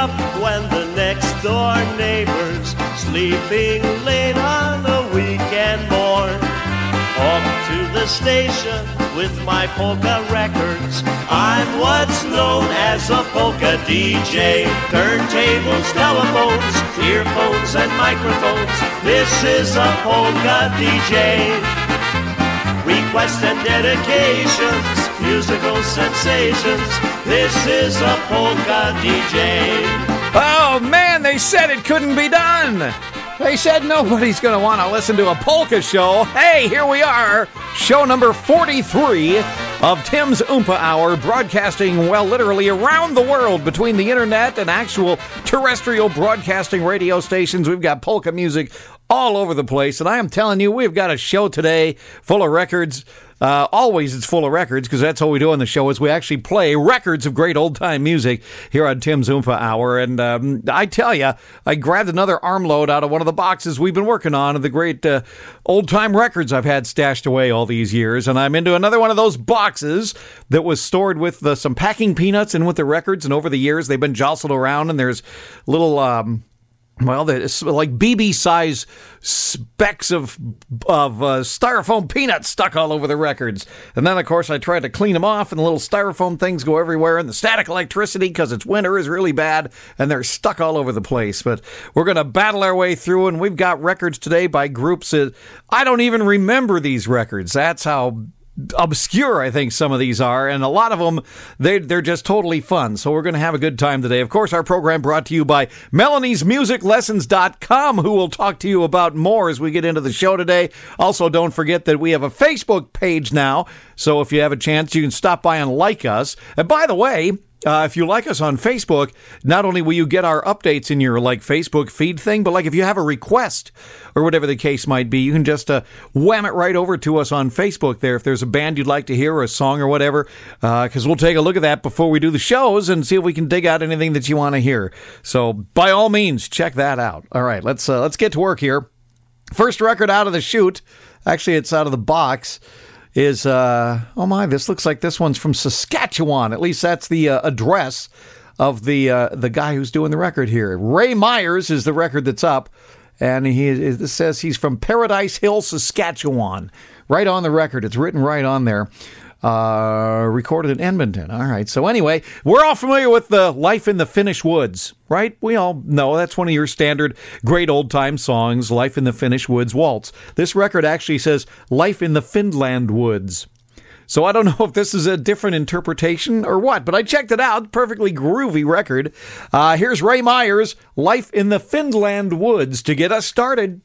up when the next door neighbor's sleeping late on a weekend morn. Off to the station with my polka records. I'm what's known as a polka DJ. Turntables, telephones, earphones, and microphones. This is a polka DJ. Requests and dedications, musical sensations. This is a polka DJ. Oh man, they said it couldn't be done. They said nobody's going to want to listen to a polka show. Hey, here we are, show number 43 of Tim's Oompa Hour, broadcasting, well, literally around the world between the internet and actual terrestrial broadcasting radio stations. We've got polka music all over the place, and I am telling you, we've got a show today full of records. Always it's full of records, because that's what we do on the show, is we actually play records of great old-time music here on Tim's Oompa Hour. And I tell you, I grabbed another armload out of one of the boxes we've been working on of the great old-time records I've had stashed away all these years. And I'm into another one of those boxes that was stored with some packing peanuts and with the records. And over the years, they've been jostled around, and there's little... well, it's like BB-size specks of styrofoam peanuts stuck all over the records. And then, of course, I tried to clean them off, and the little styrofoam things go everywhere. And the static electricity, because it's winter, is really bad, and they're stuck all over the place. But we're going to battle our way through, and we've got records today by groups that I don't even remember these records. That's how obscure I think some of these are, and a lot of them they're just totally fun. So we're going to have a good time today. Of course, our program brought to you by Melanie'sMusicLessons.com, who will talk to you about more as we get into the show today. Also, don't forget that we have a Facebook page now, so if you have a chance, you can stop by and like us. And by the way, if you like us on Facebook, not only will you get our updates in your Facebook feed thing, but if you have a request or whatever the case might be, you can just wham it right over to us on Facebook there if there's a band you'd like to hear or a song or whatever, because we'll take a look at that before we do the shows and see if we can dig out anything that you want to hear. So by all means, check that out. All right, let's get to work here. First record out of the chute, actually it's out of the box, is, oh my, this looks like this one's from Saskatchewan. At least that's the address of the guy who's doing the record here. Ray Myers is the record that's up, and it says he's from Paradise Hill, Saskatchewan. Right on the record. It's written right on there. Recorded in Edmonton. All right. So anyway, we're all familiar with the Life in the Finnish Woods, right? We all know that's one of your standard great old-time songs, Life in the Finnish Woods Waltz. This record actually says Life in the Finland Woods. So I don't know if this is a different interpretation or what, but I checked it out. Perfectly groovy record. Here's Ray Myers, Life in the Finland Woods, to get us started.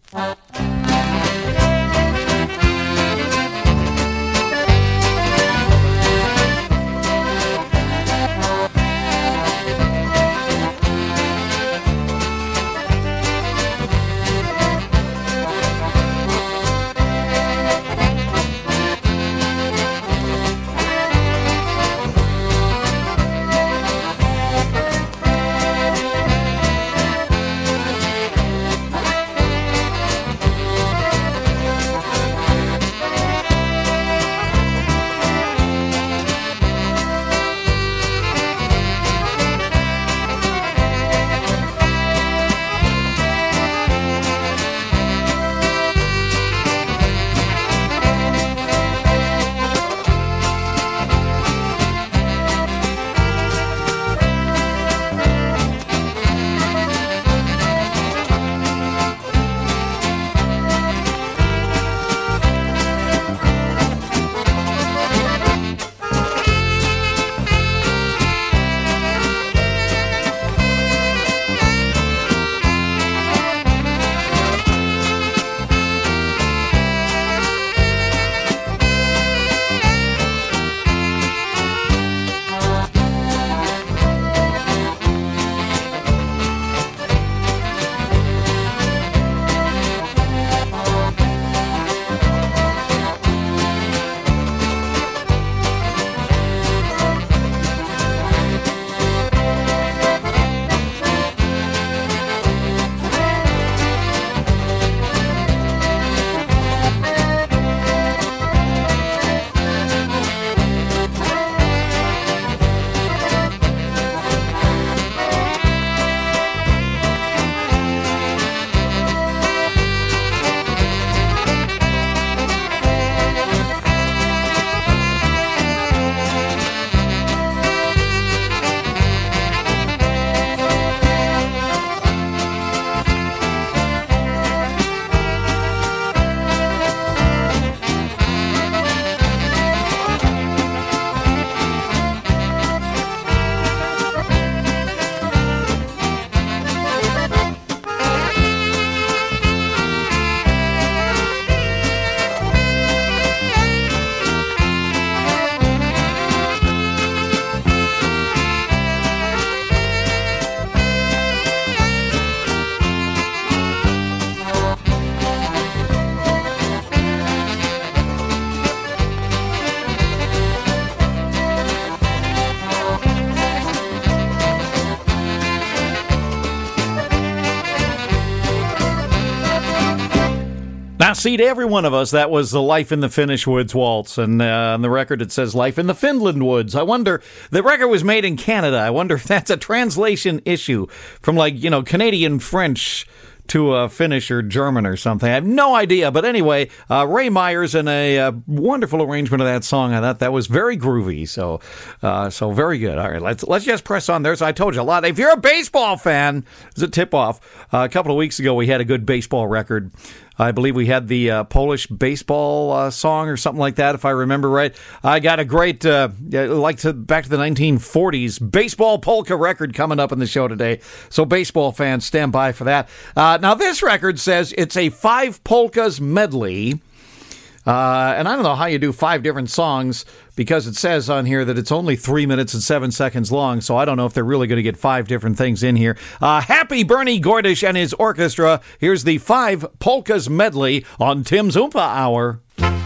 Now, see, to every one of us, that was the Life in the Finnish Woods waltz. And on the record, it says Life in the Finland Woods. I wonder, the record was made in Canada. I wonder if that's a translation issue from, like, Canadian French to Finnish or German or something. I have no idea. But anyway, Ray Myers and a wonderful arrangement of that song. I thought that was very groovy. So very good. All right, let's just press on there. So I told you a lot. If you're a baseball fan, it's a tip-off. A couple of weeks ago, we had a good baseball record. I believe we had the Polish baseball song or something like that, if I remember right. I got a great, back to the 1940s baseball polka record coming up in the show today. So baseball fans, stand by for that. Now, this record says it's a 5 polkas medley. And I don't know how you do 5 different songs, because it says on here that it's only 3 minutes and 7 seconds long, so I don't know if they're really going to get 5 different things in here. Happy Bernie Gordish and his orchestra. Here's the 5 polkas medley on Tim's Oompa Hour.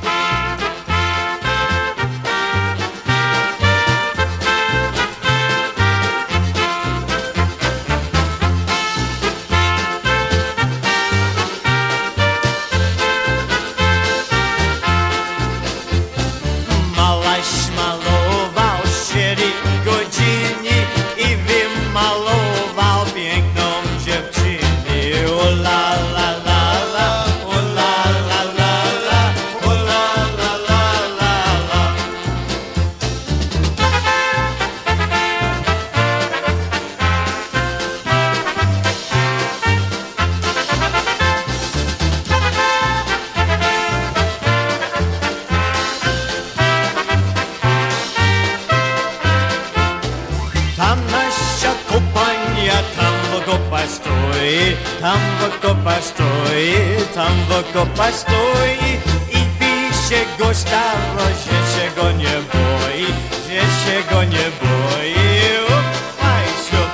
Tam w okopach stoi i pisze go staro, że się go nie boi, że się go nie boi. Upaj,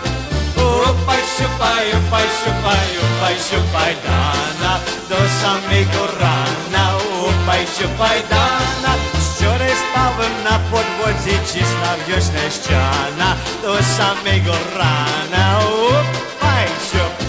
siupaj, dana, do samego rana. Upaj, siupaj, dana, wczoraj spałem na podłodze, cisna wiośna ściana, do samego rana. Upaj, siupaj.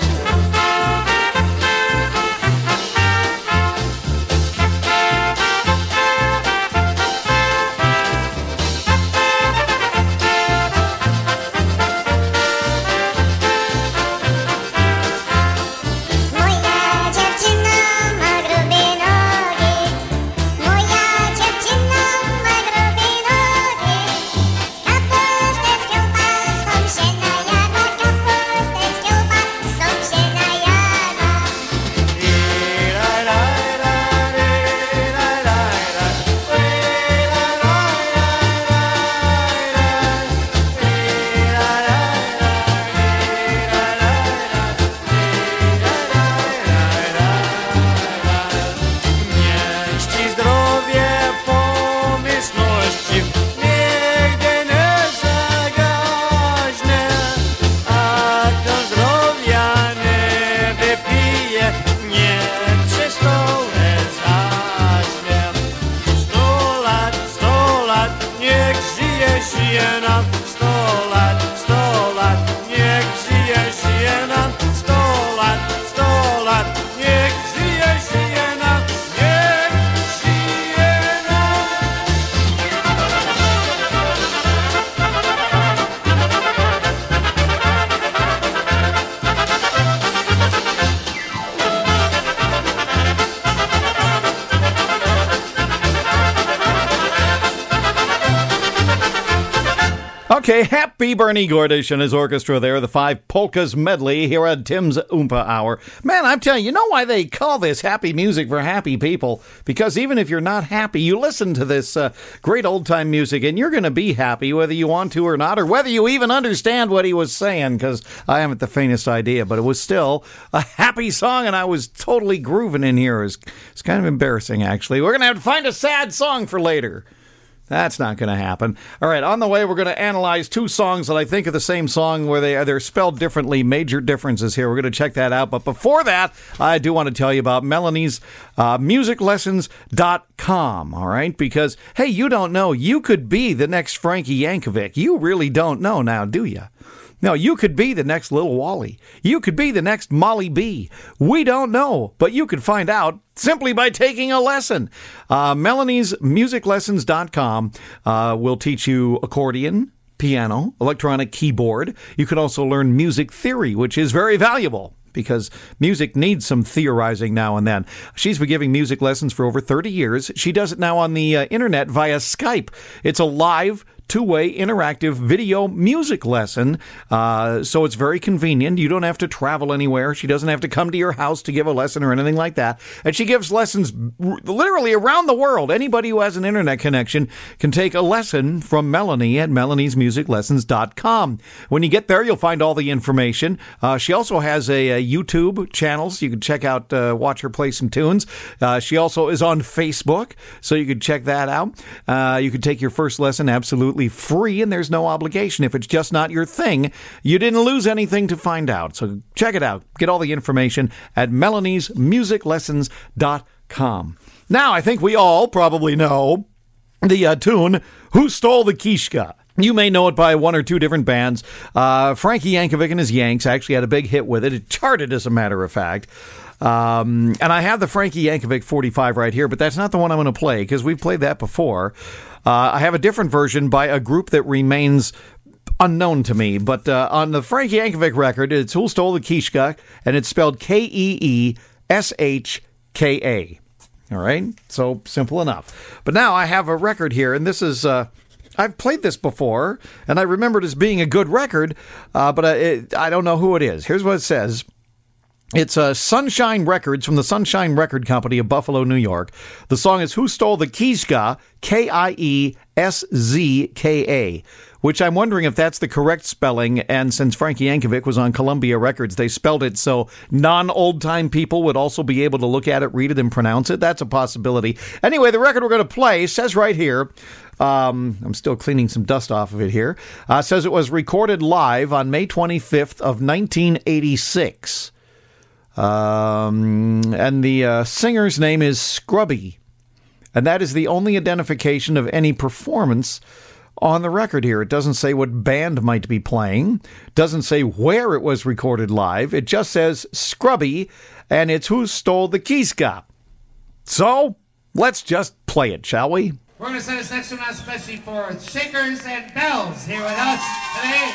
Okay, happy Bernie Gordish and his orchestra there, the 5 polkas medley here at Tim's Oompa Hour. Man, I'm telling you, you know why they call this happy music for happy people? Because even if you're not happy, you listen to this great old-time music and you're going to be happy whether you want to or not, or whether you even understand what he was saying, because I haven't the faintest idea, but it was still a happy song and I was totally grooving in here. It's kind of embarrassing, actually. We're going to have to find a sad song for later. That's not going to happen. All right, on the way, we're going to analyze 2 songs that I think are the same song where they're spelled differently, major differences here. We're going to check that out. But before that, I do want to tell you about Melanie's musiclessons.com, all right? Because, hey, you don't know. You could be the next Frankie Yankovic. You really don't know now, do you? Now, you could be the next Little Wally. You could be the next Molly B. We don't know, but you could find out simply by taking a lesson. Melanie'sMusicLessons.com will teach you accordion, piano, electronic keyboard. You can also learn music theory, which is very valuable, because music needs some theorizing now and then. She's been giving music lessons for over 30 years. She does it now on the internet via Skype. It's a live, two-way interactive video music lesson, so it's very convenient. You don't have to travel anywhere. She doesn't have to come to your house to give a lesson or anything like that. And she gives lessons literally around the world. Anybody who has an internet connection can take a lesson from Melanie at melaniesmusiclessons.com. When you get there, you'll find all the information. She also has a YouTube channel, so you can check out, watch her play some tunes. She also is on Facebook, so you can check that out. You can take your first lesson absolutely free, and there's no obligation. If it's just not your thing, you didn't lose anything to find out. So check it out. Get all the information at melaniesmusiclessons.com. Now, I think we all probably know the tune, Who Stole the Kishka? You may know it by one or two different bands. Frankie Yankovic and his Yanks actually had a big hit with it. It charted, as a matter of fact. And I have the Frankie Yankovic 45 right here, but that's not the one I'm going to play, because we've played that before. I have a different version by a group that remains unknown to me, but on the Frankie Yankovic record, it's Who Stole the Kishka, and it's spelled Keeshka. All right? So, simple enough. But now I have a record here, and this is... I've played this before, and I remember it as being a good record, but I don't know who it is. Here's what it says. It's Sunshine Records from the Sunshine Record Company of Buffalo, New York. The song is Who Stole the Kishka, Kieszka, which I'm wondering if that's the correct spelling, and since Frankie Yankovic was on Columbia Records, they spelled it so non-old-time people would also be able to look at it, read it, and pronounce it. That's a possibility. Anyway, the record we're going to play says right here, I'm still cleaning some dust off of it here, says it was recorded live on May 25th of 1986. And the singer's name is Scrubby, and that is the only identification of any performance on the record here. It doesn't say what band might be playing, doesn't say where it was recorded live. It just says Scrubby, and it's Who Stole the Kishka. So, let's just play it, shall we? We're going to send this next one out especially for Shakers and Bells here with us today.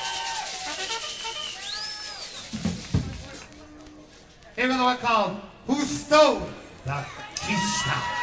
Here we go, one called Who Stole the Kishka?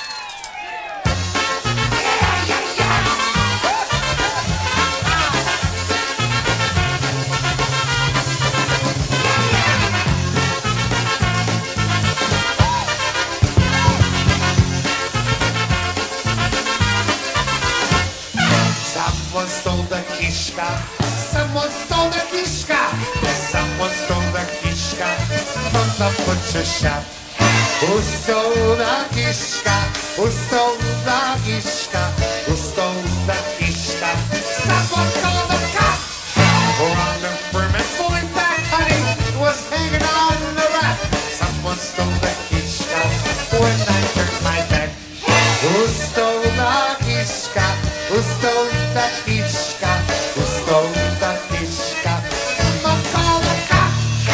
Someone stole the Kishka. Someone stole the Kishka. Someone stole the Kishka from the butcher shop. Who stole the Kishka? Who stole the Kishka? Who stole the Kishka? Someone called the cop. On the permit pulling back, honey, was hanging on the rack. Someone stole the Kishka when I turned my back. Who stole the Kishka? Who stole the Kishka? Who stole the Kishka? Someone call the cop.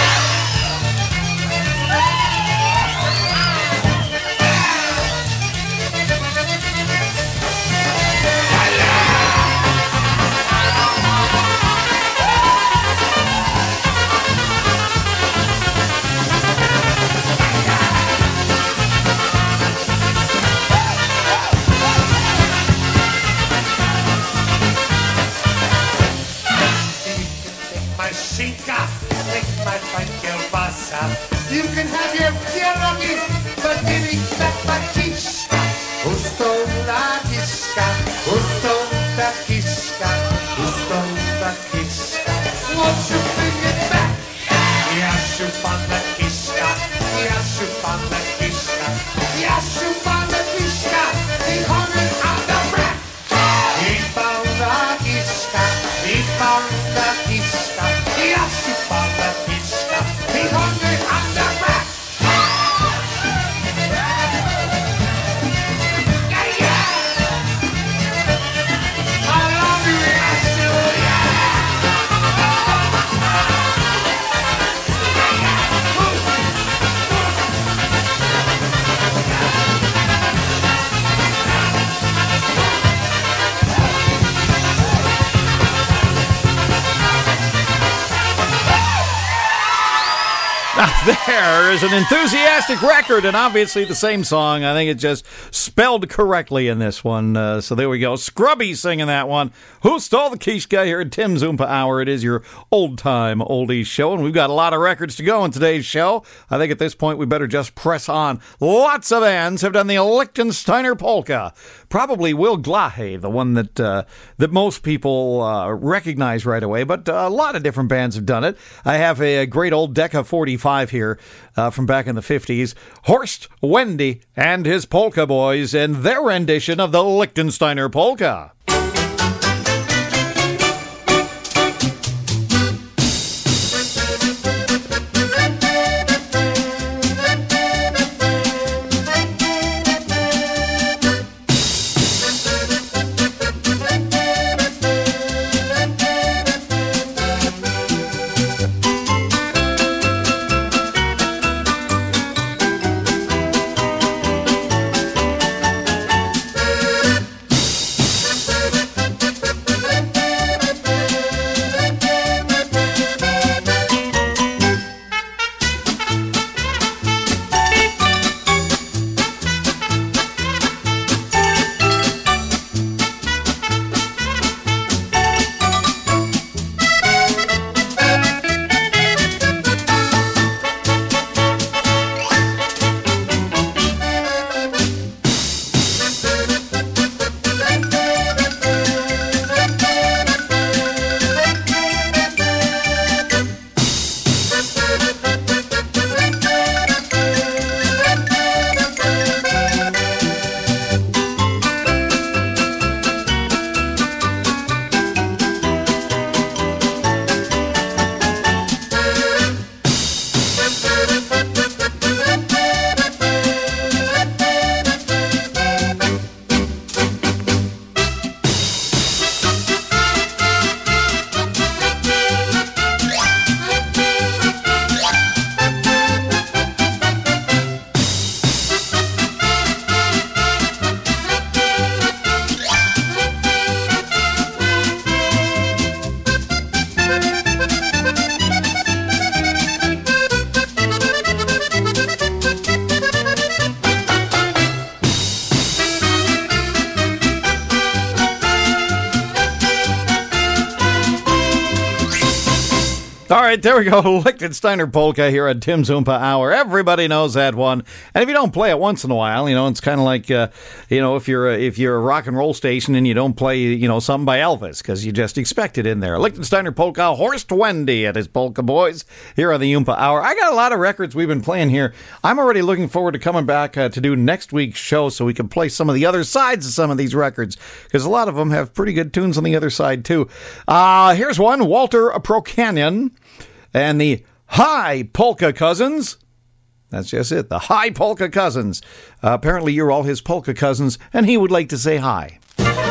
Take my kielbasa. You can have your pierogi, but give me back my kishka. Who stole the kishka? Who stole the kishka? Who stole the kishka? Won't you bring it back? Yes, you found the kishka. Yes, you found the kishka. Yes, you found the kishka. He hung it on the rack. He found the kishka. He found the kishka. Yes, you found the kishka. He hung it on the rack. Yeah, yeah. I love you, yes, you, yeah. There is an enthusiastic record, and obviously the same song. I think it just spelled correctly in this one. So there we go. Scrubby singing that one. Who Stole the Kishka here at Tim's Oompa Hour. It is your old-time oldies show, and we've got a lot of records to go in today's show. I think at this point we better just press on. Lots of bands have done the Liechtensteiner Polka. Probably Will Glahe, the one that most people recognize right away, but a lot of different bands have done it. I have a great old Decca 45 here from back in the 50s. Horst Wendy and his Polka Boys and their rendition of the Liechtensteiner Polka. All right, there we go. Liechtensteiner Polka here at Tim's Oompa Hour. Everybody knows that one. And if you don't play it once in a while, it's kind of like, if you're a rock and roll station and you don't play, something by Elvis because you just expect it in there. Liechtensteiner Polka, Horst Wendy at his Polka Boys here on the Oompa Hour. I got a lot of records we've been playing here. I'm already looking forward to coming back to do next week's show so we can play some of the other sides of some of these records because a lot of them have pretty good tunes on the other side too. Here's one, Walter Procanyon and the Hi Polka Cousins. That's just it, the Hi Polka Cousins. Apparently you're all his polka cousins, and he would like to say hi.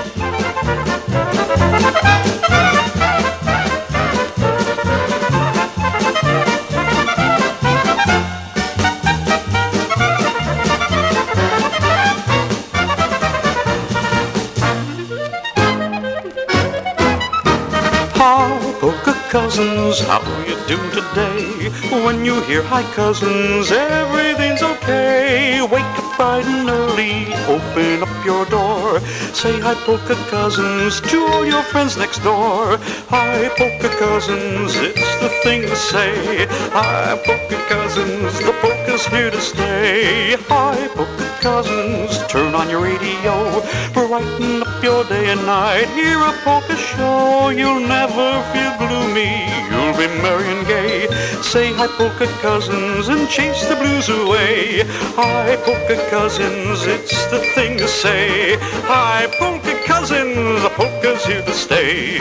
Polka cousins, how you doing today? When you hear hi cousins, everything's okay. Wake up bright and early, open up your door. Say hi polka cousins to all your friends next door. Hi polka cousins, it's the thing to say. Hi polka cousins, the polka's here to stay. Hi polka cousins, turn on your radio, brighten up your day and night. Hear a polka show, you'll never feel gloomy, you'll be merry and gay. Say hi polka cousins and chase the blues away. Hi polka cousins, it's the thing to say. Hi polka cousins, the polka's here to stay.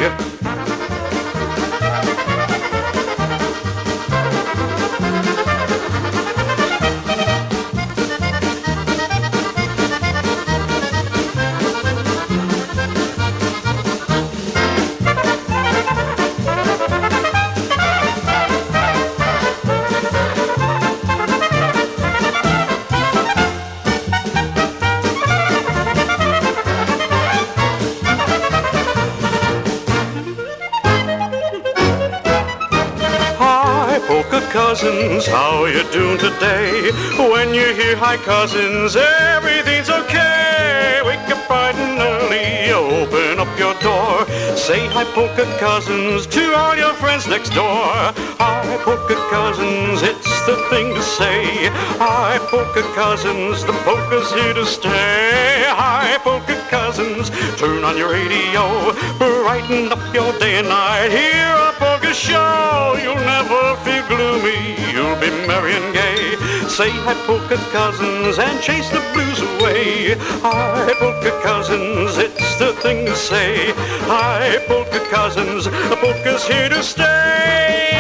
polka cousins, how you doing today? When you hear hi cousins, everything's okay. Wake up bright and early, open up your door. Say hi polka cousins to all your friends next door. Hi polka cousins, it's the thing to say. Hi polka cousins, the polka's here to stay. Hi polka cousins, turn on your radio, brighten up your day and night. Hear a polka show, you'll never feel gloomy, you'll be merry and gay. Say hi polka cousins and chase the blues away. Hi polka cousins, it's the thing to say. Hi polka cousins, the polka's here to stay.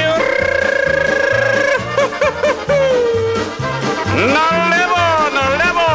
Now level, now level.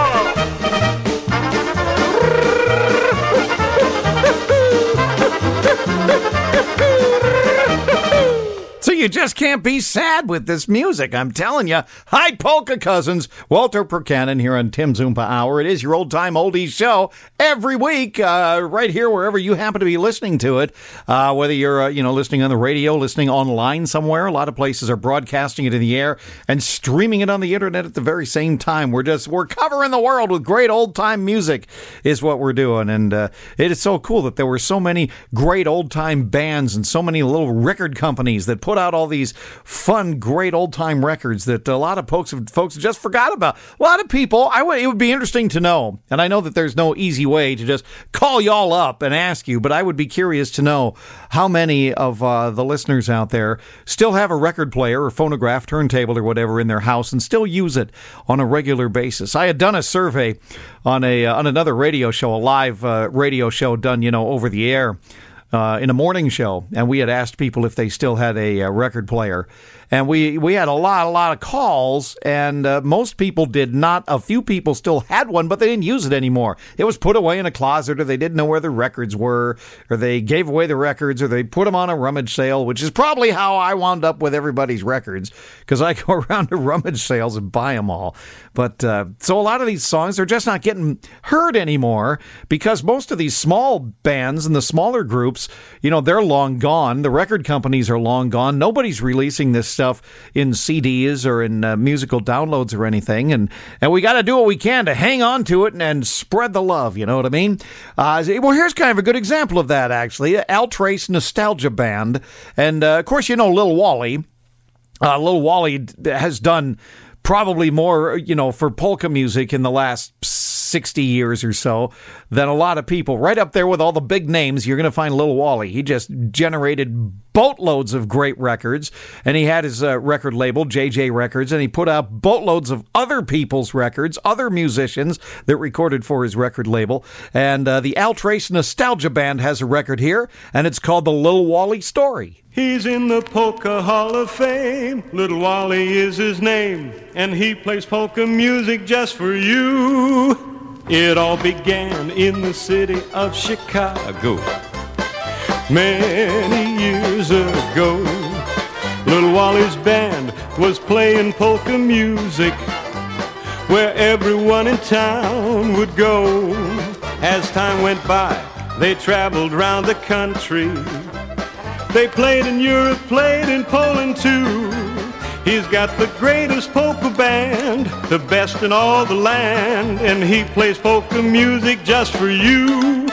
So you just can't be sad with this music, I'm telling you. Hi, Polka Cousins. Walter Percannon here on Tim's Oompa Hour. It is your old-time oldies show every week, right here wherever you happen to be listening to it. Whether you're, listening on the radio, listening online somewhere. A lot of places are broadcasting it in the air and streaming it on the internet at the very same time. We're covering the world with great old-time music is what we're doing. And it is so cool that there were so many great old-time bands and so many little record companies that put out all these fun, great old-time records that a lot of folks just forgot about. A lot of people, it would be interesting to know, and I know that there's no easy way to just call y'all up and ask you, but I would be curious to know how many of the listeners out there still have a record player or phonograph, turntable or whatever in their house and still use it on a regular basis. I had done a survey on another radio show, a live radio show done, over the air. In a morning show, and we had asked people if they still had a record player. And we had a lot of calls, and most people did not. A few people still had one, but they didn't use it anymore. It was put away in a closet, or they didn't know where the records were, or they gave away the records, or they put them on a rummage sale, which is probably how I wound up with everybody's records, because I go around to rummage sales and buy them all. But so a lot of these songs are just not getting heard anymore, because most of these small bands and the smaller groups, they're long gone. The record companies are long gone. Nobody's releasing this stuff in CDs or in musical downloads or anything, and we got to do what we can to hang on to it and spread the love, you know what I mean? Well, here's kind of a good example of that, actually. Al Trace Nostalgia Band, and of course, Lil Wally. Lil Wally has done probably more, for polka music in the last 60 years or so than a lot of people. Right up there with all the big names, you're going to find Lil Wally. He just generated boatloads of great records, and he had his record label, JJ Records, and he put out boatloads of other people's records, other musicians that recorded for his record label. And the Al Trace Nostalgia Band has a record here, and it's called The Lil Wally Story. He's in the Polka Hall of Fame, Little Wally is his name, and he plays polka music just for you. It all began in the city of Chicago many years ago. Little Wally's band was playing polka music where everyone in town would go. As time went by, they traveled round the country. They played in Europe, played in Poland too. He's got the greatest polka band, the best in all the land, and he plays polka music just for you.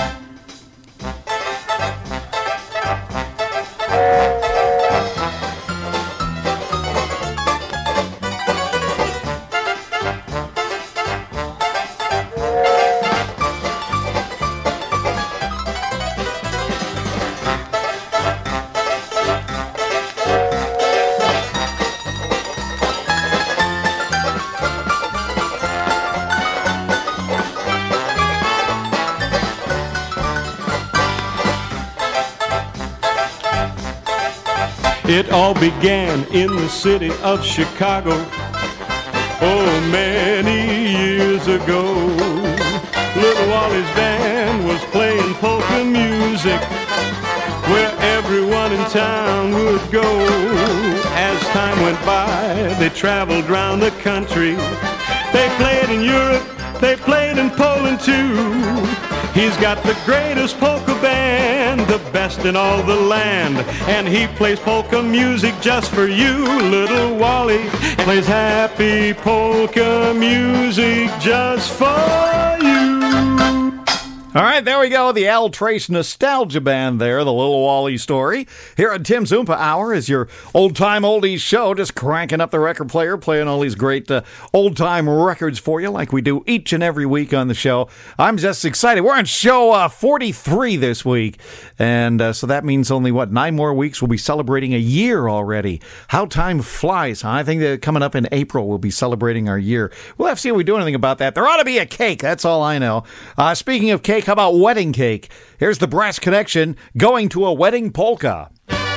It all began in the city of Chicago, oh, many years ago. Little Wally's band was playing polka music where everyone in town would go. As time went by, they traveled round the country. They played in Europe, They played in Poland too. He's got the greatest polka band, the best in all the land. And he plays polka music just for you, little Wally. Plays happy polka music just for you. All right, there we go. The Al Trace Nostalgia Band there, the Little Wally story. Here at Tim's Oompa Hour is your old-time oldies show, just cranking up the record player, playing all these great old-time records for you like we do each and every week on the show. I'm just excited. We're on show 43 this week, and so that means only, 9 more weeks we'll be celebrating a year already. How time flies, huh? I think that coming up in April we'll be celebrating our year. We'll have to see if we do anything about that. There ought to be a cake, that's all I know. Speaking of cake, how about wedding cake? Here's the Brass Connection, Going to a Wedding Polka.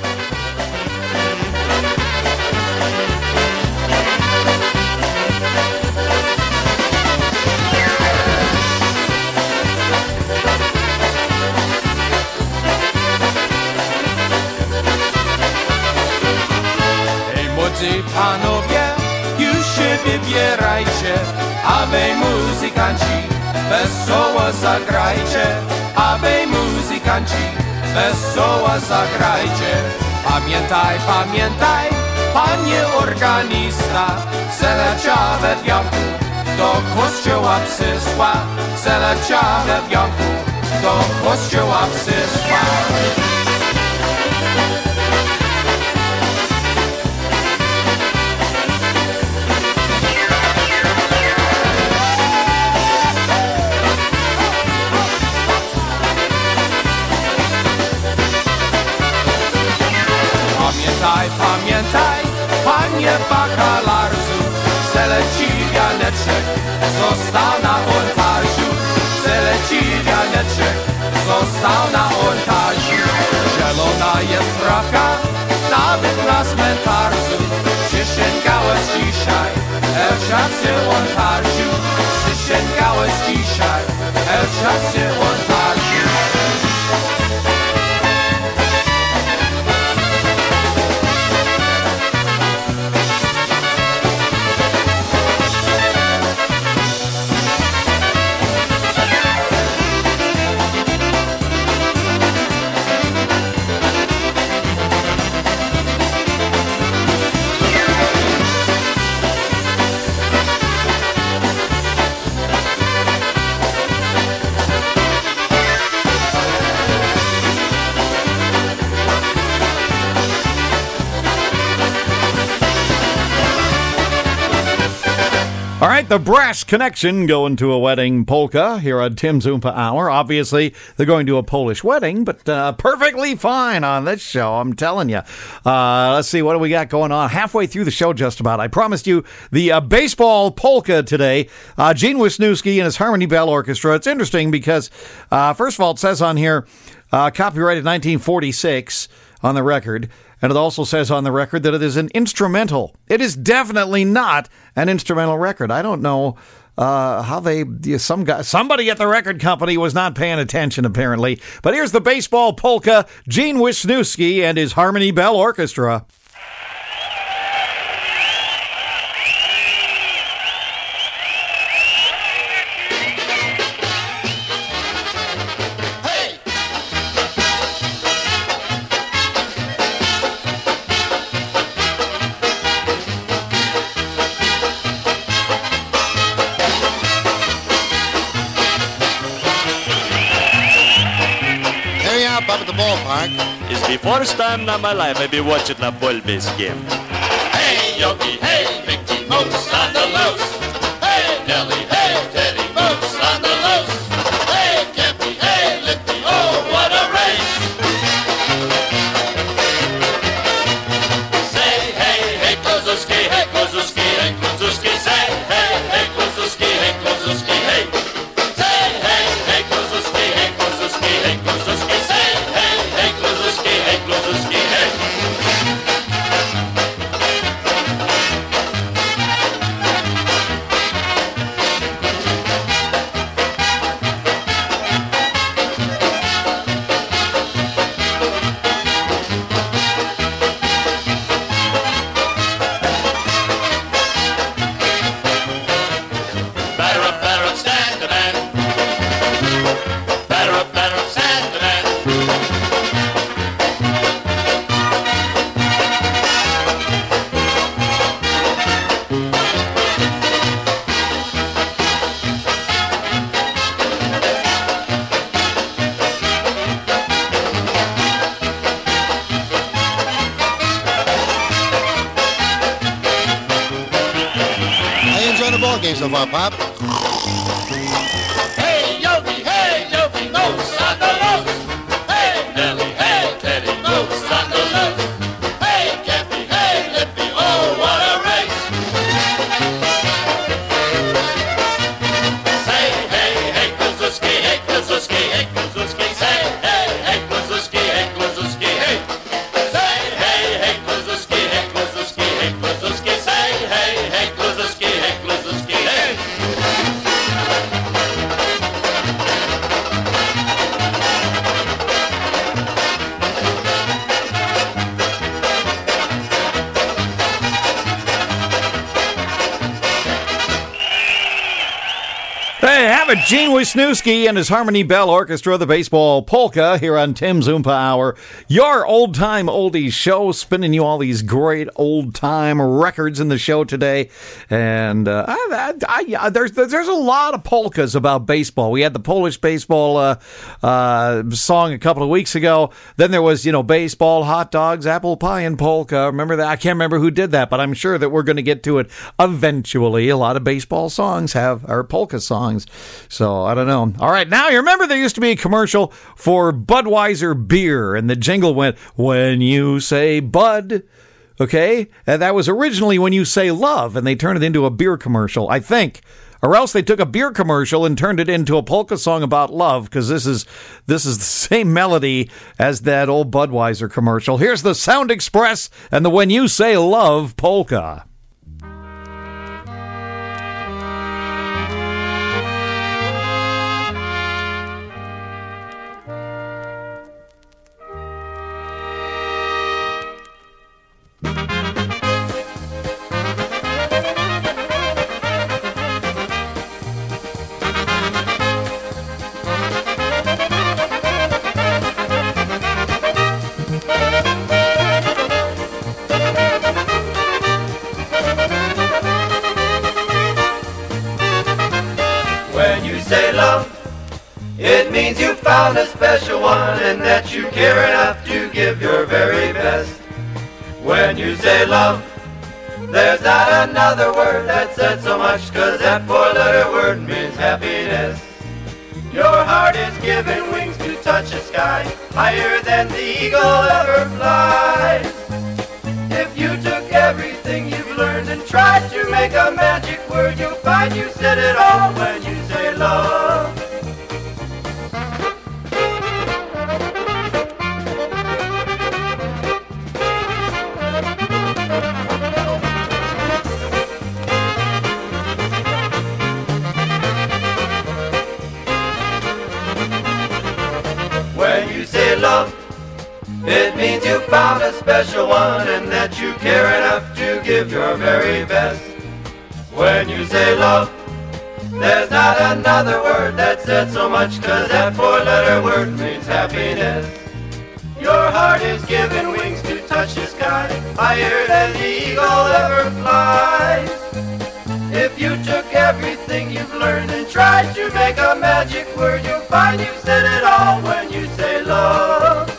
Hej młodzi panowie, już się wybierajcie, a wy muzykanci wesoło zagrajcie, a wy muzykanci wesoło zagrajcie. Pamiętaj, pamiętaj, panie organista, Selecia we wianku do kościoła przysła, Selecia we wianku do kościoła przysła. Pamiętaj, pamiętaj, panie bakalarzu, Seleci wianeczek został na ołtarzu, Seleci wianeczek został na ołtarzu. Zielona jest trafka, nawet na cmentarzu, przysięgałeś dzisiaj, w czasie ołtarzu, przysięgałeś dzisiaj, w czasie ołtarzu. All right, the Brass Connection going to a wedding polka here on Tim's Oompa Hour. Obviously, they're going to a Polish wedding, but perfectly fine on this show, I'm telling you. Let's see, what do we got going on? Halfway through the show, just about. I promised you the baseball polka today. Gene Wisniewski and his Harmony Bell Orchestra. It's interesting because, first of all, it says on here, copyrighted 1946 on the record. And it also says on the record that it is an instrumental. It is definitely not an instrumental record. I don't know how somebody at the record company was not paying attention, apparently. But here's the baseball polka, Gene Wisniewski and his Harmony Bell Orchestra. Up at the ballpark. It's the first time in my life I be watching a ball base game. Hey, Yogi, hey, Mickey Mouse on the loose. Hey, Nelly, hey, Teddy Moose on the loose. Hey, Campy, hey, Lippy, oh, what a race. Say, hey, hey, Klozuski, hey, Klozuski, hey, Klozuski. Say, hey, hey, Klozuski, hey, Klozuski, hey. Say, hey, hey, Klozuski, hey, Klozuski, hey, Klozuski. Say, hey, hey, Klozuski, hey, Klozuski, hey. working so far, Pop? Hey, Yogi, no sandalo. Hey, Nelly, hey, Teddy, no sandalo. Hey, Kathy, hey, Lippy, oh, what a race. Say, hey, hey, Klazuski, hey, Klazuski, hey, Klazuski. Say, hey, hey, Klazuski, hey, Klazuski, hey. Say, hey, hey, Klazuski, hey, Klazuski, hey, Klazuski. Say, hey, hey, Klazuski, hey, Klazuski, hey. Hey, have it, Gene Wisniewski and his Harmony Bell Orchestra, the baseball polka, here on Tim's Oompa Hour. Your old-time oldies show, spinning you all these great old-time records in the show today. And there's a lot of polkas about baseball. We had the Polish baseball song a couple of weeks ago. Then there was, baseball, hot dogs, apple pie, and polka. Remember that? I can't remember who did that, but I'm sure that we're going to get to it eventually. A lot of baseball songs are polka songs. So, I don't know. All right, now you remember there used to be a commercial for Budweiser beer, and the jingle went, "When you say Bud," okay? And that was originally "When you say love," and they turned it into a beer commercial, I think. Or else they took a beer commercial and turned it into a polka song about love, because this is the same melody as that old Budweiser commercial. Here's the Sound Express and the "When You Say Love" polka. When you say love, it means you found a special one and that you care enough to give your very best. When you say love, there's not another word that said so much, 'cause that four-letter word means happiness. Your heart is given wings to touch the sky, higher than the eagle ever flies. If you took everything you've learned and tried to make a magic word, you'll find you said it all when you say love. When you say love, it means you found a special one and that you care enough to give your very best. When you say love, there's not another word that said so much, 'cause that four-letter word means happiness. Your heart is given wings to touch the sky, higher than the eagle ever flies. If you took everything you've learned and tried to make a magic word, you'll find you've said it all when you say love.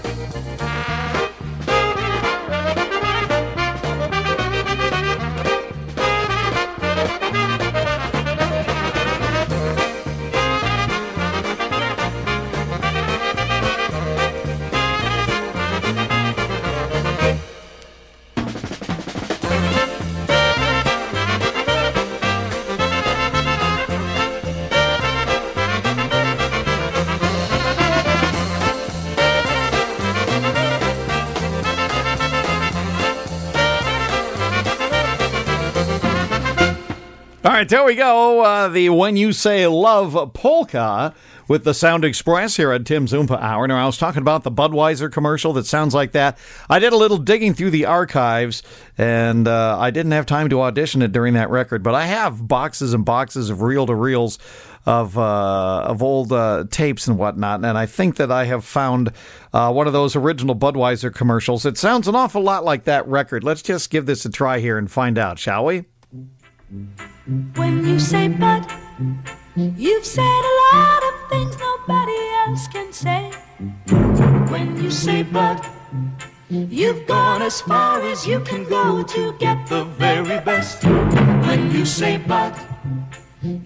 All right, there we go. The When You Say Love polka with the Sound Express here at Tim's Oompa Hour. Now, I was talking about the Budweiser commercial that sounds like that. I did a little digging through the archives, and I didn't have time to audition it during that record, but I have boxes and boxes of reel-to-reels of old tapes and whatnot, and I think that I have found one of those original Budweiser commercials. It sounds an awful lot like that record. Let's just give this a try here and find out, shall we? When you say Bud, you've said a lot of things nobody else can say. When you say Bud, you've gone as far as you can go to get the very best. When you say Bud,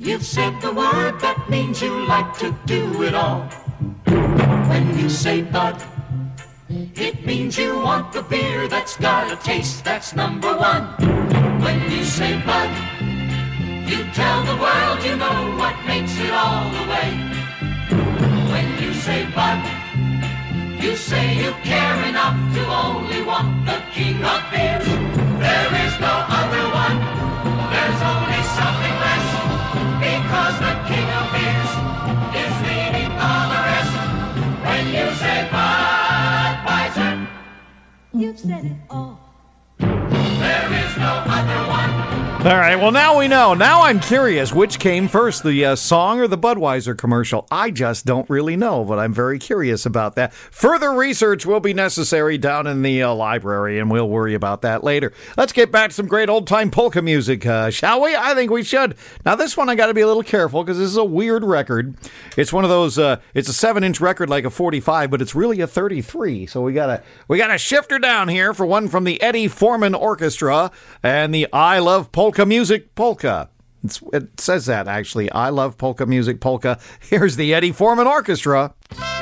You've said the word, that means you like to do it all. When you say bud, it means you want the beer that's got a taste that's number one. When you say bud, you tell the world you know what makes it all the way. When you say bud, you say you care enough to only want the king of beers. There is no other one, there's only something less, because the king of beers is leading all the rest. When you say Budweiser, you've said it all. There is no other one. All right, well, now we know. Now I'm curious, which came first, the song or the Budweiser commercial? I just don't really know, but I'm very curious about that. Further research will be necessary down in the library, and we'll worry about that later. Let's get back to some great old-time polka music, shall we? I think we should. Now, this one I got to be a little careful, because this is a weird record. It's one of those, it's a 7-inch record like a 45, but it's really a 33, so we gotta shift her down here for one from the Eddie Foreman Orchestra and the I Love Polka Music Polka. It says that, actually. I Love Polka Music Polka. Here's the Eddie Foreman Orchestra.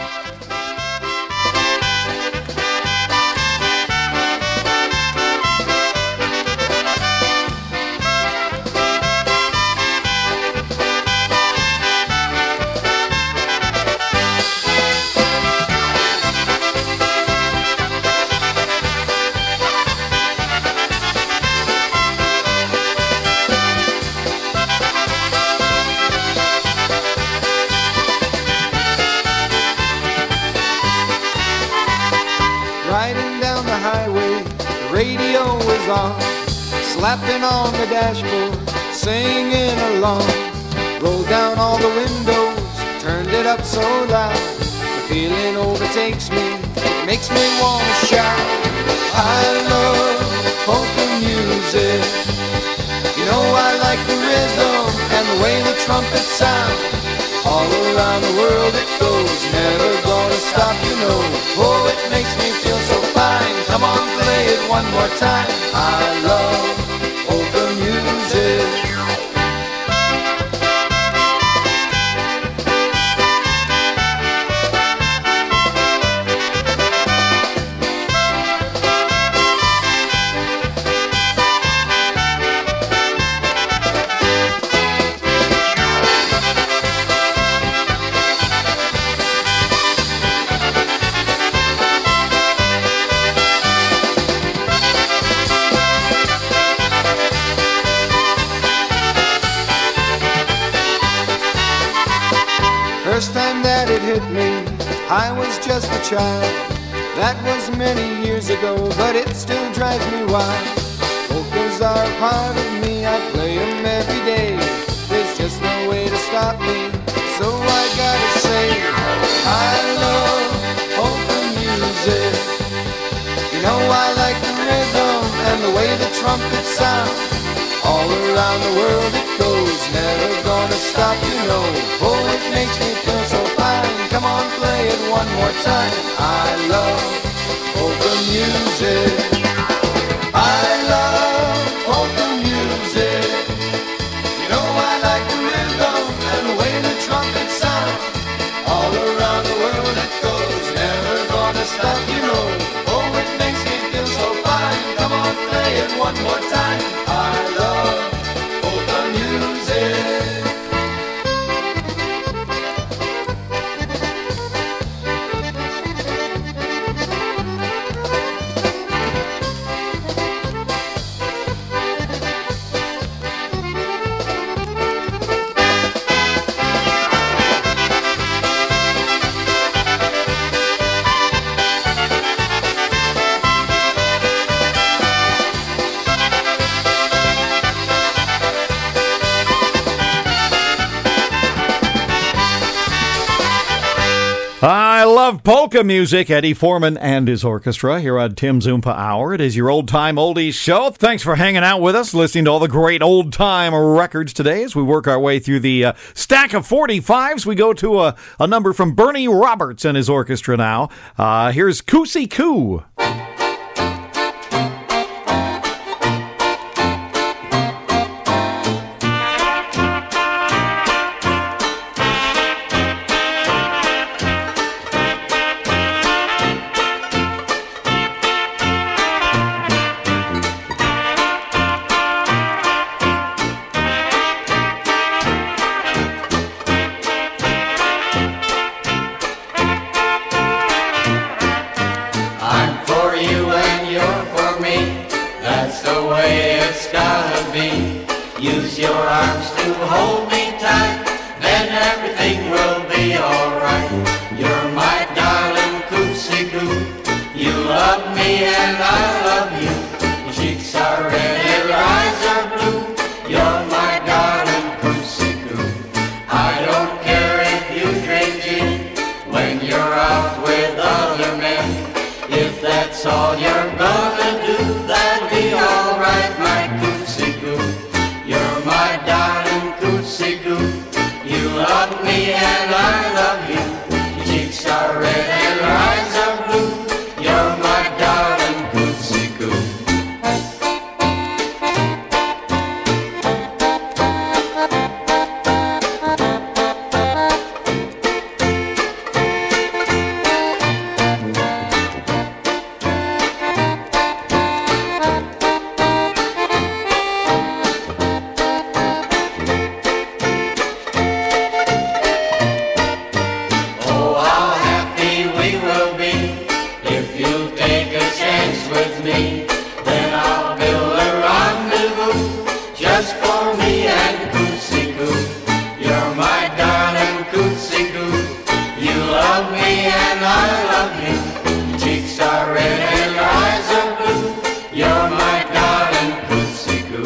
Slapping on the dashboard, singing along. Rolled down all the windows, turned it up so loud. The feeling overtakes me, it makes me want to shout. I love polka music. You know I like the rhythm and the way the trumpets sound. All around the world it goes, never gonna stop, you know. Oh, it makes me feel so fine. Come on, play it one more time. I love polka music. First time that it hit me, I was just a child. That was many years ago, but it still drives me wild. Polkas are a part of me, I play them every day. There's just no way to stop me, so I gotta say, I love polka music. You know I like the rhythm and the way the trumpets sound. All around the world it goes, never gonna stop, you know. Oh, it makes me feel so fine. Come on, play it one more time. I love polka music. I love polka music. You know I like the rhythm and the way the trumpets sound. All around the world it goes, never gonna stop, you know. Oh, it makes me feel so fine. Come on, play it one more time. I love polka music. I love polka music. Eddie Foreman and his orchestra here on Tim's Oompa Hour. It is your old-time oldies show. Thanks for hanging out with us, listening to all the great old-time records today. As we work our way through the stack of 45s, we go to a number from Bernie Roberts and his orchestra now. Here's Koosie Koo. you're for me. That's the way it's gotta be. Use your arms to hold me tight, then everything will be alright. You're my darling Cootsy-Coo. You love me and I love you. Your cheeks are red and your eyes are blue. You're my darling Cootsy-Coo. I don't care if you drink gin when you're out with other men. If that's all you're gonna do, that'll be alright, my Cootsy-Coo. You're my darling Cootsy-Coo. You love me and I love you. Your cheeks are red and your eyes are blue. You're my darling Cootsy-Coo. Oh, how happy we will be if you take a chance with me. Then I'll build a rendezvous just for me and Cootsy-Coo. You're my darling Cootsy-Coo. You love me and I love you. Your cheeks are red and your eyes are blue. You're my darling Cootsy-Coo.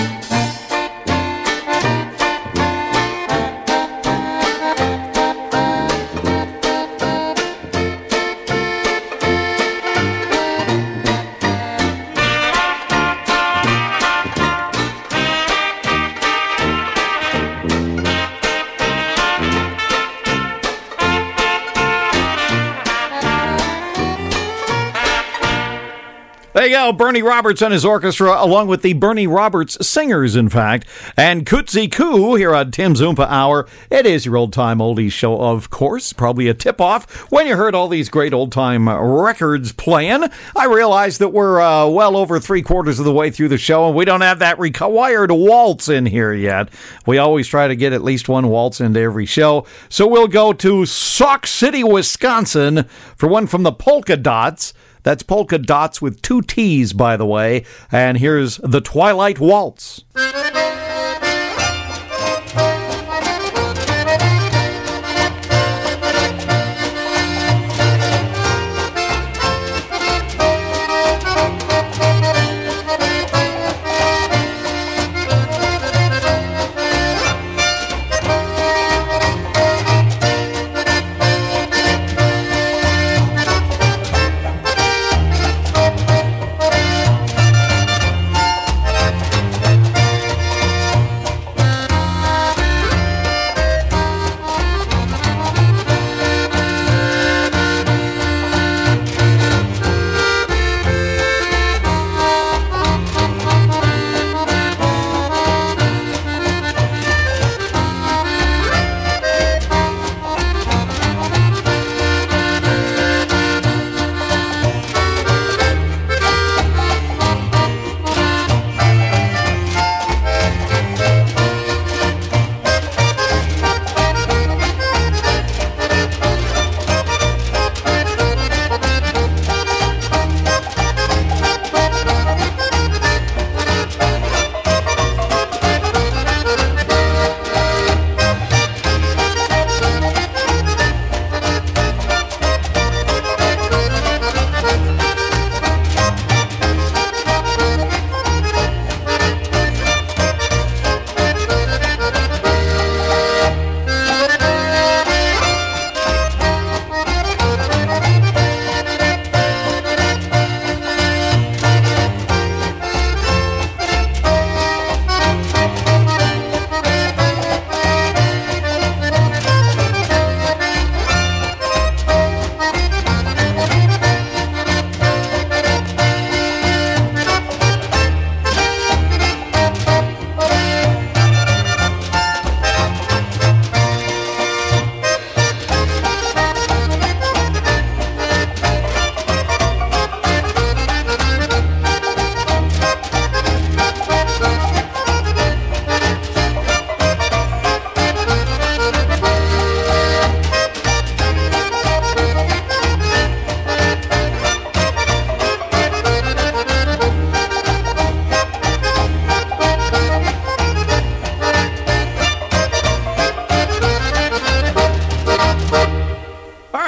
There you go, Bernie Roberts and his orchestra, along with the Bernie Roberts Singers, in fact, and Cootsy-Coo here on Tim's Oompa Hour. It is your old-time oldies show, of course. Probably a tip-off when you heard all these great old-time records playing. I realize that we're well over three-quarters of the way through the show, and we don't have that required waltz in here yet. We always try to get at least one waltz into every show, so we'll go to Sauk City, Wisconsin, for one from the Polka Dots. That's Polka Dots with two T's, by the way. And here's the Twilight Waltz.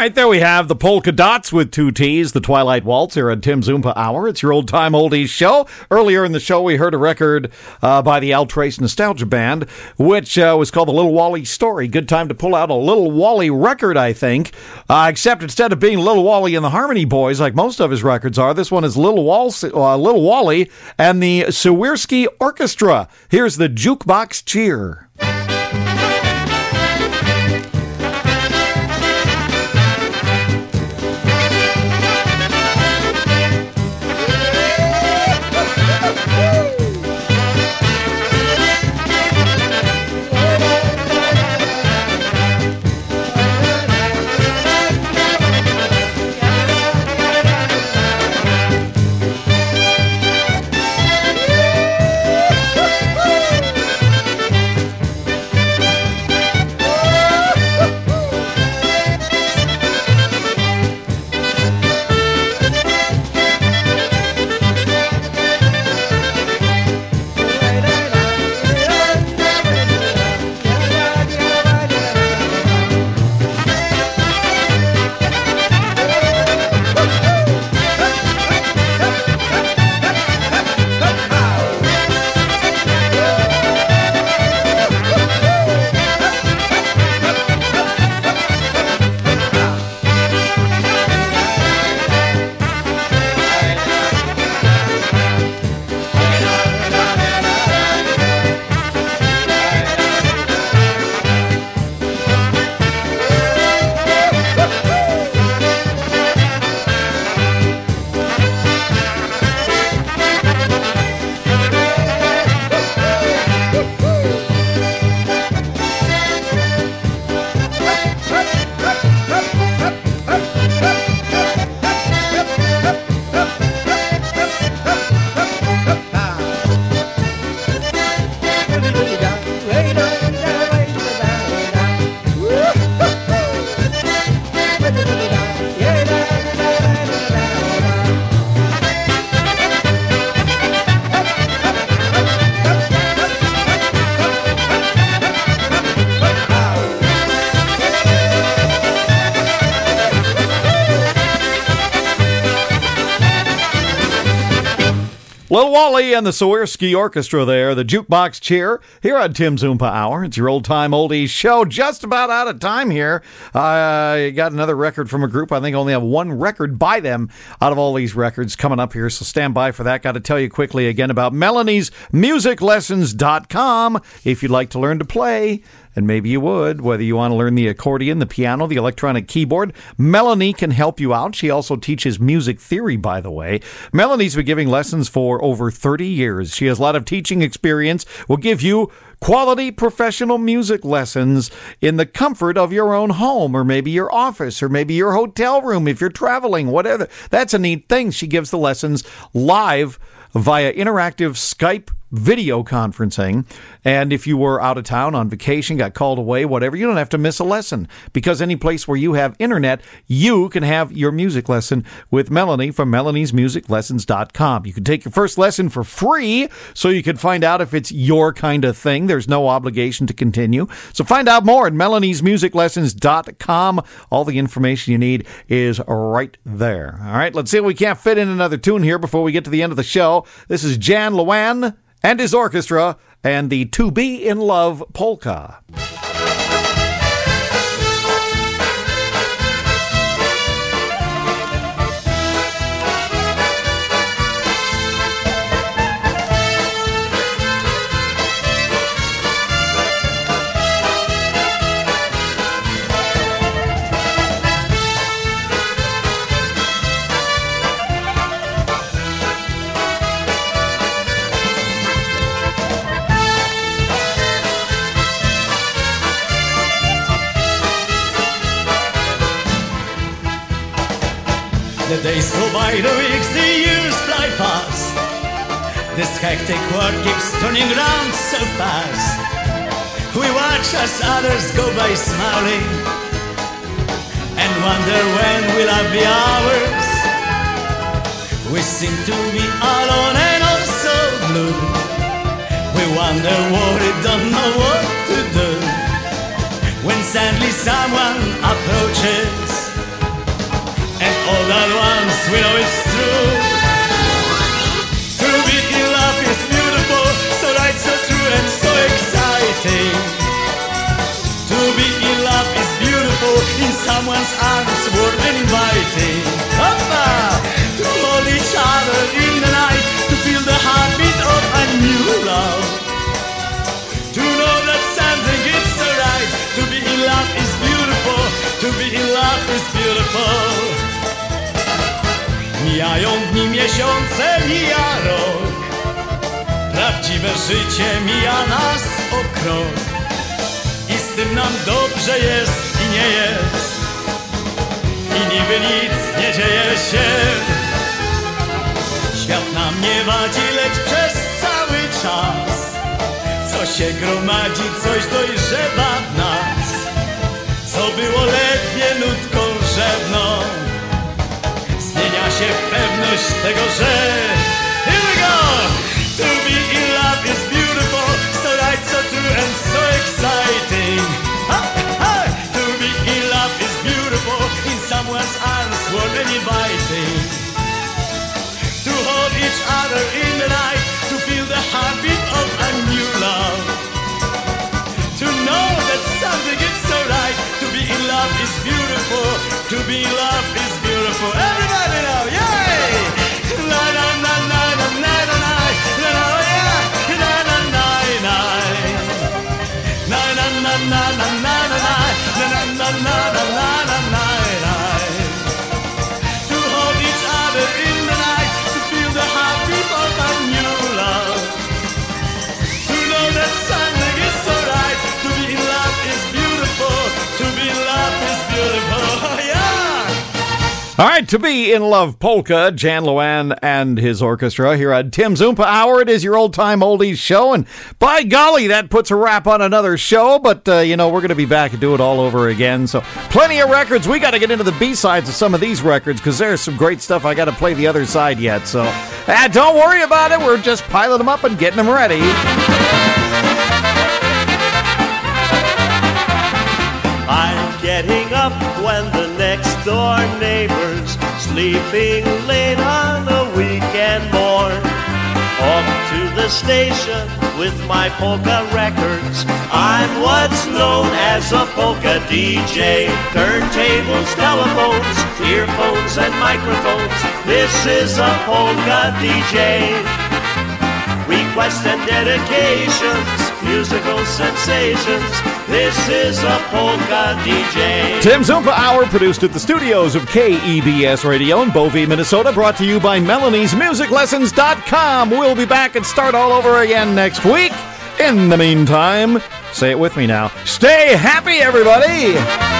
right, there we have the Polka Dots with 2 T's, the Twilight Waltz here at Tim's Oompa Hour. It's your old-time oldies show. Earlier in the show, we heard a record by the Al Trace Nostalgia Band, which was called The Little Wally Story. Good time to pull out a Little Wally record, I think. Except instead of being Little Wally and the Harmony Boys, like most of his records are, this one is Little Wally and the Swirsky Orchestra. Here's the Jukebox Cheer. Little Wally and the Swirsky Orchestra there, the Jukebox Cheer, here on Tim's Oompa Hour. It's your old-time oldies show. Just about out of time here. You got another record from a group. I think I only have one record by them out of all these records coming up here, so stand by for that. Got to tell you quickly again about Melanie's musiclessons.com if you'd like to learn to play. And maybe you would, whether you want to learn the accordion, the piano, the electronic keyboard. Melanie can help you out. She also teaches music theory, by the way. Melanie's been giving lessons for over 30 years. She has a lot of teaching experience, will give you quality professional music lessons in the comfort of your own home, or maybe your office, or maybe your hotel room if you're traveling, whatever. That's a neat thing. She gives the lessons live via interactive Skype video conferencing. And if you were out of town on vacation, got called away, whatever, you don't have to miss a lesson, because any place where you have internet, you can have your music lesson with Melanie from melaniesmusiclessons.com. You can take your first lesson for free, so you can find out if it's your kind of thing. There's no obligation to continue. So find out more at melaniesmusiclessons.com. All the information you need is right there. All right, let's see if we can't fit in another tune here before we get to the end of the show. This is Jan Lewan and his orchestra and the To Be in Love Polka. The days go by, the weeks, the years fly past. This hectic world keeps turning round so fast. We watch as others go by smiling and wonder when will love be ours. We seem to be alone and also blue. We wonder what we don't know what to do. When suddenly someone approaches all at once we know it's true. To be in love is beautiful, so right, so true and so exciting. To be in love is beautiful, in someone's arms warm and inviting. Hoppa! To hold each other in the night, to feel the heartbeat of a new love. To know that something is so right, to be in love is beautiful, to be in love is beautiful. Mijają dni, miesiące, mija rok, prawdziwe życie mija nas o krok. I z tym nam dobrze jest i nie jest, i niby nic nie dzieje się. Świat nam nie wadzi, lecz przez cały czas co się gromadzi, coś dojrzewa w nas. Co było letnie nutką rzewną, zmienia się w pewność tego, że here we go! To be in love is beautiful, so right, so true and so exciting. Ha, ha! To be in love is beautiful, in someone's arms warm and inviting. To hold each other in the night, to feel the heartbeat of a new love. To know that something is so right, to be in love is beautiful, to be in love is beautiful. Everybody now, yay! La la la la la la la la la la yeah! La la la la la la la la la la la la la la la la. To hold each other in the night, to feel the heartbeat of a new love. To know that something is so right, to be in love is beautiful, to be in love is beautiful, yeah! All right, To Be in Love Polka, Jan Loan and his orchestra here at Tim's Oompa Hour. It is your old-time oldies show, and by golly, that puts a wrap on another show, but, we're going to be back and do it all over again, so plenty of records. We got to get into the B-sides of some of these records, because there's some great stuff. I got to play the other side yet, so don't worry about it. We're just piling them up and getting them ready. I'm getting up when the next door neighbor's sleeping late on a weekend morn. Off to the station with my polka records. I'm what's known as a polka DJ. Turntables, telephones, earphones and microphones. This is a polka DJ. Requests and dedications, musical sensations. This is a polka DJ. Tim's Oompa Hour, produced at the studios of KEBS Radio in Bovey, Minnesota, brought to you by Melanie's MusicLessons.com. We'll be back and start all over again next week. In the meantime, say it with me now, stay happy, everybody!